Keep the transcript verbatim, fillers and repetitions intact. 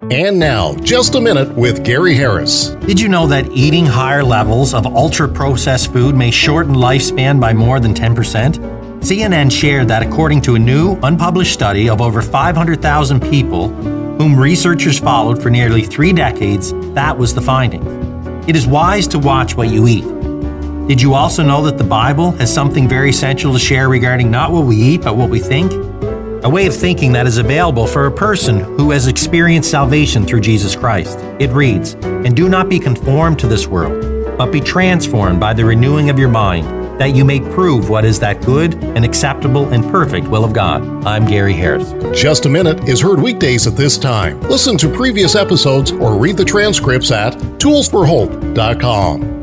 And now, Just a Minute with Gary Harris. Did you know that eating higher levels of ultra-processed food may shorten lifespan by more than ten percent? C N N shared that according to a new, unpublished study of over five hundred thousand people whom researchers followed for nearly three decades, that was the finding. It is wise to watch what you eat. Did you also know that the Bible has something very essential to share regarding not what we eat, but what we think? A way of thinking that is available for a person who has experienced salvation through Jesus Christ. It reads, "And do not be conformed to this world, but be transformed by the renewing of your mind, that you may prove what is that good and acceptable and perfect will of God." I'm Gary Harris. Just a Minute is heard weekdays at this time. Listen to previous episodes or read the transcripts at tools for hope dot com.